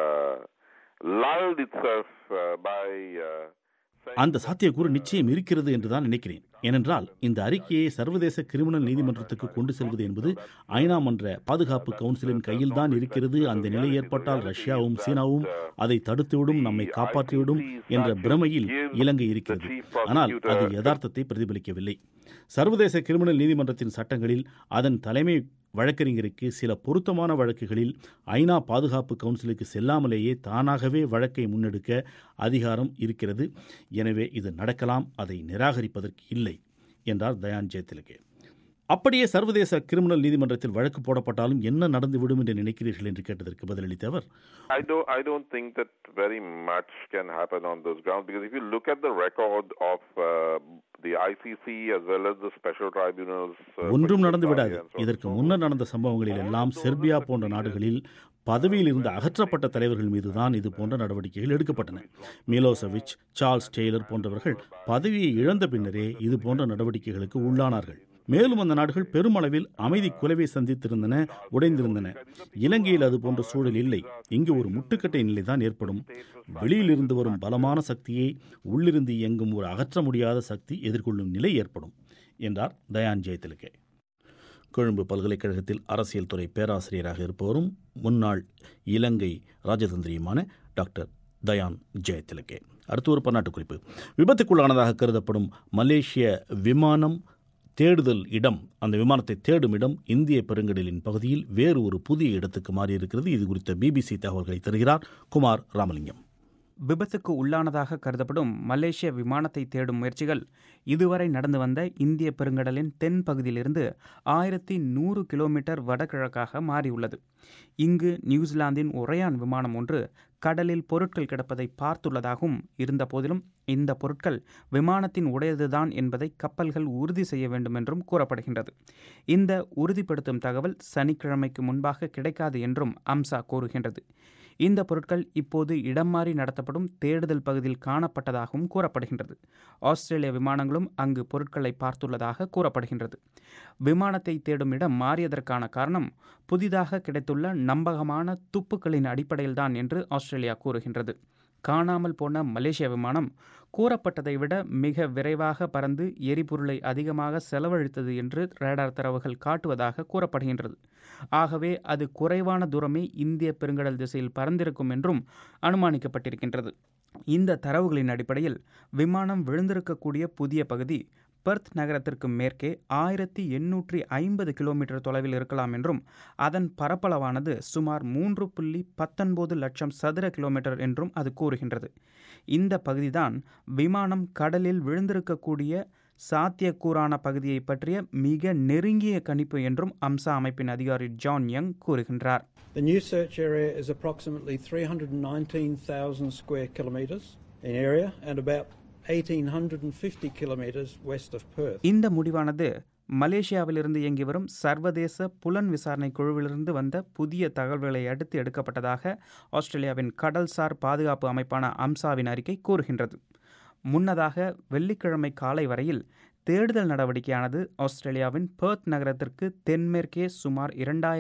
lulled itself by அந்த சாத்தியக்கூறு நிச்சயம் இருக்கிறது என்றுதான் நினைக்கிறேன். ஏனென்றால் இந்த அறிக்கையை சர்வதேச கிரிமினல் நீதிமன்றத்துக்கு கொண்டு செல்வது என்பது ஐநா மன்ற பாதுகாப்பு கவுன்சிலின் கையில்தான் இருக்கிறது. அந்த நிலை ஏற்பட்டால் ரஷ்யாவும் சீனாவும் அதை தடுத்துவிடும், நம்மை காப்பாற்றிவிடும் என்ற பிரமையில் இலங்கை இருக்கிறது. ஆனால் அது யதார்த்தத்தை பிரதிபலிக்கவில்லை. சர்வதேச கிரிமினல் நீதிமன்றத்தின் சட்டங்களில் அதன் தலைமை வழக்கறிஞருக்கு சில பொருத்தமான வழக்குகளில் ஐநா பாதுகாப்பு கவுன்சிலுக்கு செல்லாமலேயே தானாகவே வழக்கை முன்னெடுக்க அதிகாரம் இருக்கிறது. எனவே இது நடக்கலாம், அதை நிராகரிப்பதற்கு இல்லை என்றார் தயான் ஜெயதிலகே. அப்படியே சர்வதேச கிரிமினல் நீதிமன்றத்தில் வழக்கு போடப்பட்டாலும் என்ன நடந்துவிடும் என்று நினைக்கிறீர்கள் என்று கேட்டதற்கு பதிலளித்த அவர், I don't think that very much can happen on those grounds, because if you look at the record of the ICC as well as the special tribunals, ஒன்றும் நடந்து விடாது. இதற்கு முன்னர் நடந்த சம்பவங்களில் எல்லாம் செர்பியா போன்ற நாடுகளில் பதவியில் இருந்து அகற்றப்பட்ட தலைவர்கள் மீதுதான் இது போன்ற நடவடிக்கைகள் எடுக்கப்பட்டன. மிலோசெவிச், சார்ல்ஸ் டெய்லர் போன்றவர்கள் பதவியை இழந்த பின்னரே இது போன்ற நடவடிக்கைகளுக்கு உள்ளானார்கள். மேலும் அந்த நாடுகள் பெருமளவில் அமைதி குலைவை சந்தித்திருந்தன, உடைந்திருந்தன. இலங்கையில் அது போன்ற சூழல் இல்லை. இங்கு ஒரு முட்டுக்கட்டை நிலைதான் ஏற்படும். வெளியில் இருந்து வரும் பலமான சக்தியை உள்ளிருந்து இயங்கும் ஒரு அகற்ற முடியாத சக்தி எதிர்கொள்ளும் நிலை ஏற்படும் என்றார் தயான் ஜெயதிலகே. கொழும்பு பல்கலைக்கழகத்தில் அரசியல் துறை பேராசிரியராக இருப்பவரும் முன்னாள் இலங்கை ராஜதந்திரியுமான டாக்டர் தயான் ஜெயதிலகே. அடுத்து ஒரு பன்னாட்டு குறிப்பு. விபத்துக்குள்ளானதாக கருதப்படும் மலேசிய விமானம் தேடுதல் இடம், அந்த விமானத்தை தேடும் இடம் இந்திய பெருங்கடலின் பகுதியில் வேறு ஒரு புதிய இடத்துக்கு மாறியிருக்கிறது. இது குறித்த பிபிசி தகவல்களை தருகிறார் குமார் ராமலிங்கம். விபத்துக்கு உள்ளானதாக கருதப்படும் மலேசிய விமானத்தை தேடும் முயற்சிகள் இதுவரை நடந்து வந்த இந்திய பெருங்கடலின் தென் பகுதியிலிருந்து 1100 கிலோமீட்டர் வடகிழக்காக மாறியுள்ளது. இங்கு நியூசிலாந்தின் ஒரையான் விமானம் ஒன்று கடலில் பொருட்கள் கிடப்பதை பார்த்துள்ளதாகவும் இருந்த போதிலும் இந்த பொருட்கள் விமானத்தின் உடையதுதான் என்பதை கப்பல்கள் உறுதி செய்ய வேண்டும் என்றும் கூறப்படுகின்றது. இந்த உறுதிப்படுத்தும் தகவல் சனிக்கிழமைக்கு முன்பாக கிடைக்காது என்றும் அம்சா கூறுகின்றது. இந்த பொருட்கள் இப்போது இடம் மாறி நடத்தப்படும் தேடுதல் பகுதியில் காணப்பட்டதாகவும் கூறப்படுகின்றது. ஆஸ்திரேலிய விமானங்களும் அங்கு பொருட்களை பார்த்துள்ளதாக கூறப்படுகின்றது. விமானத்தை தேடும் இடம் மாறியதற்கான காரணம் புதிதாக கிடைத்துள்ள நம்பகமான துப்புக்களின் அடிப்படையில்தான் என்று ஆஸ்திரேலியா கூறுகின்றது. காணாமல் போன மலேசிய விமானம் கூறப்பட்டதை விட மிக விரைவாக பறந்து எரிபொருளை அதிகமாக செலவழித்தது என்று ரேடார் தரவுகள் காட்டுவதாக கூறப்படுகின்றது. ஆகவே அது குறைவான தூரமே இந்திய பெருங்கடல் திசையில் பறந்திருக்கும் என்றும் அனுமானிக்கப்பட்டிருக்கின்றது. இந்த தரவுகளின் அடிப்படையில் விமானம் விழுந்திருக்கக்கூடிய புதிய பகுதி பெர்த் நகரத்திற்கு மேற்கே 1850 கிலோமீட்டர் தொலைவில் இருக்கலாம் என்றும் அதன் பரப்பளவானது சுமார் 3.19 லட்சம் சதுர கிலோமீட்டர் என்றும் அது கூறுகின்றது. இந்த பகுதிதான் விமானம் கடலில் விழுந்திருக்கக்கூடிய சாத்தியக்கூறான பகுதியை பற்றிய மிக நெருங்கிய கணிப்பு என்றும் அம்சா அமைப்பின் அதிகாரி ஜான் யங் கூறுகின்றார். The new search area is approximately 319,000 square kilometres in area and about 1850 kilometres west of Perth. இந்த முடிவானது மலேசியாவிலிருந்து இயங்கி வரும் சர்வதேச புலன் விசாரணை குழுவிலிருந்து வந்த புதிய தகவல்களை அடுத்து எடுக்கப்பட்டதாக ஆஸ்திரேலியாவின் கடல்சார் பாதுகாப்பு அமைப்பான அம்சாவின் அறிக்கை கூறுகின்றது. முன்னதாக வெள்ளிக்கிழமை காலை வரையில் தேடுதல் நடவடிக்கையானது ஆஸ்திரேலியாவின் பெர்த் நகரத்திற்கு தென்மேற்கே சுமார்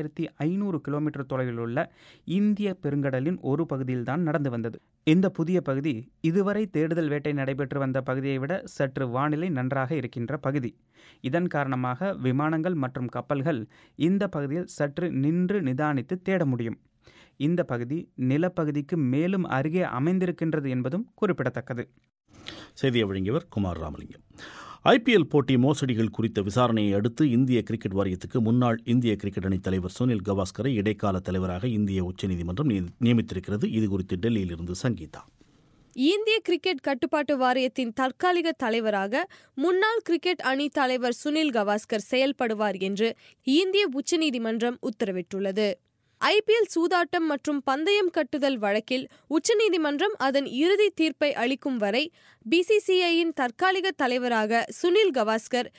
2500 கிலோமீட்டர் தொலைவில் உள்ள இந்திய பெருங்கடலின் ஒரு பகுதியில்தான் நடந்து வந்தது. இந்த புதிய பகுதி இதுவரை தேடுதல் வேட்டை நடைபெற்று வந்த பகுதியை விட சற்று வானிலை நன்றாக இருக்கின்ற பகுதி. இதன் காரணமாக விமானங்கள் மற்றும் கப்பல்கள் இந்த பகுதியில் சற்று நின்று நிதானித்து தேட முடியும். இந்த பகுதி நிலப்பகுதிக்கு மேலும் அருகே அமைந்திருக்கின்றது என்பதும் குறிப்பிடத்தக்கது. செய்தியை வழங்கியவர் குமார் ராமலிங்கம். ஐபிஎல் போட்டி மோசடிகள் குறித்த விசாரணையை அடுத்து இந்திய கிரிக்கெட் வாரியத்துக்கு முன்னாள் இந்திய கிரிக்கெட் அணித் தலைவர் சுனில் கவாஸ்கரை இடைக்கால தலைவராக இந்திய உச்சநீதிமன்றம் நியமித்திருக்கிறது. இதுகுறித்து டெல்லியிலிருந்து சங்கீதா. இந்திய கிரிக்கெட் கட்டுப்பாட்டு வாரியத்தின் தற்காலிக தலைவராக முன்னாள் கிரிக்கெட் அணி தலைவர் சுனில் கவாஸ்கர் செயல்படுவார் என்று இந்திய உச்சநீதிமன்றம் உத்தரவிட்டுள்ளது. ஐபிஎல் சூதாட்டம் மற்றும் பந்தயம் கட்டுதல் வழக்கில் உச்சநீதிமன்றம் அதன் இறுதி தீர்ப்பை அளிக்கும் வரை பிசிசிஐயின் தற்காலிக தலைவராக சுனில் கவாஸ்கர்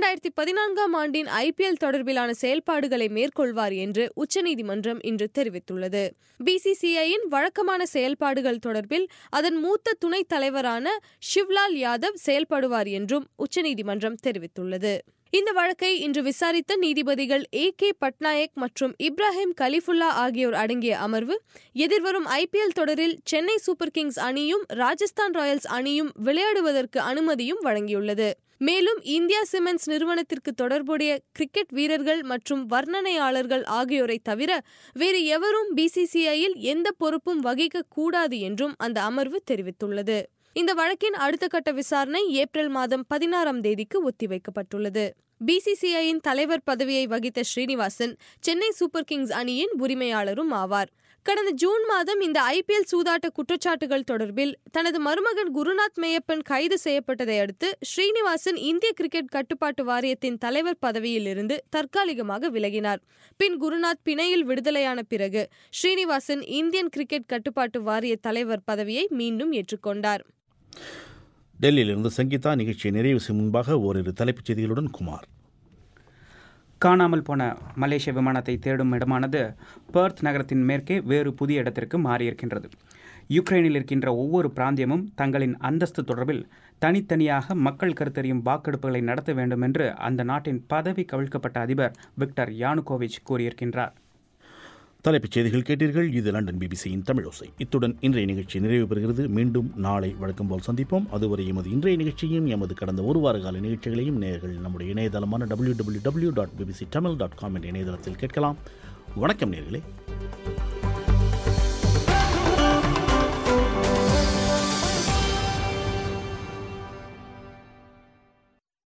2014ஆம் ஆண்டின் ஐபிஎல் தொடர்பிலான செயல்பாடுகளை மேற்கொள்வார் என்று உச்சநீதிமன்றம் இன்று தெரிவித்துள்ளது. பிசிசிஐயின் வழக்கமான செயல்பாடுகள் தொடர்பில் அதன் மூத்த துணைத் தலைவரான ஷிவ்லால் யாதவ் செயல்படுவார் என்றும் உச்சநீதிமன்றம் தெரிவித்துள்ளது. இந்த வழக்கை இன்று விசாரித்த நீதிபதிகள் A.K. பட்நாயக் மற்றும் இப்ராஹிம் கலிஃபுல்லா ஆகியோர் அடங்கிய அமர்வு எதிர்வரும் ஐபிஎல் தொடரில் சென்னை சூப்பர் கிங்ஸ் அணியும் ராஜஸ்தான் ராயல்ஸ் அணியும் விளையாடுவதற்கு அனுமதியும் வழங்கியுள்ளது. மேலும் இந்தியா சிமெண்ட்ஸ் நிறுவனத்திற்கு தொடர்புடைய கிரிக்கெட் வீரர்கள் மற்றும் வர்ணனையாளர்கள் ஆகியோரை தவிர வேறு எவரும் பிசிசிஐயில் எந்த பொறுப்பும் வகிக்க கூடாது என்றும் அந்த அமர்வு தெரிவித்துள்ளது. இந்த வழக்கின் அடுத்த கட்ட விசாரணை ஏப்ரல் மாதம் 16ஆம் தேதிக்கு ஒத்திவைக்கப்பட்டுள்ளது. பிசிசிஐயின் தலைவர் பதவியை வகித்த ஸ்ரீனிவாசன் சென்னை சூப்பர் கிங்ஸ் அணியின் உரிமையாளரும் ஆவார். கடந்த ஜூன் மாதம் இந்த IPL சூதாட்ட குற்றச்சாட்டுகள் தொடர்பில் தனது மருமகன் குருநாத் மேயப்பன் கைது செய்யப்பட்டதை அடுத்து ஸ்ரீனிவாசன் இந்திய கிரிக்கெட் கட்டுப்பாட்டு வாரியத்தின் தலைவர் பதவியில் இருந்து தற்காலிகமாக விலகினார். பின் குருநாத் பிணையில் விடுதலையான பிறகு ஸ்ரீனிவாசன் இந்தியன் கிரிக்கெட் கட்டுப்பாட்டு வாரிய தலைவர் பதவியை மீண்டும் ஏற்றுக்கொண்டார். டெல்லியிலிருந்து சங்கீதா. நிகழ்ச்சியை நிறைவு செய்யும் முன்பாக ஓரிரு தலைப்புச் செய்திகளுடன் குமார். காணாமல் போன மலேசிய விமானத்தை தேடும் இடமானது பெர்த் நகரத்தின் மேற்கே வேறு புதிய இடத்திற்கு மாறியிருக்கின்றது. யுக்ரைனில் இருக்கின்ற ஒவ்வொரு பிராந்தியமும் தங்களின் அந்தஸ்து தொடர்பில் தனித்தனியாக மக்கள் கருத்தறியும் வாக்கெடுப்புகளை நடத்த வேண்டும் என்று அந்த நாட்டின் பதவி கவிழ்க்கப்பட்ட அதிபர் விக்டர் யானுகோவிச் கூறியிருக்கின்றார். தலைப்புச் செய்திகள் கேட்டீர்கள். இது லண்டன் பிபிசியின் தமிழோசை. இத்துடன் இன்றைய நிகழ்ச்சி நிறைவு பெறுகிறது. மீண்டும் நாளை வழக்கம் போல் சந்திப்போம். அதுவரை எமது இன்றைய நிகழ்ச்சியையும் எமது கடந்த ஒரு வார கால நிகழ்ச்சிகளையும் நேயர்கள் நம்முடைய இணையதளமான www.bbctamil.com என்ற இணையதளத்தில் கேட்கலாம். வணக்கம் நேயர்களே.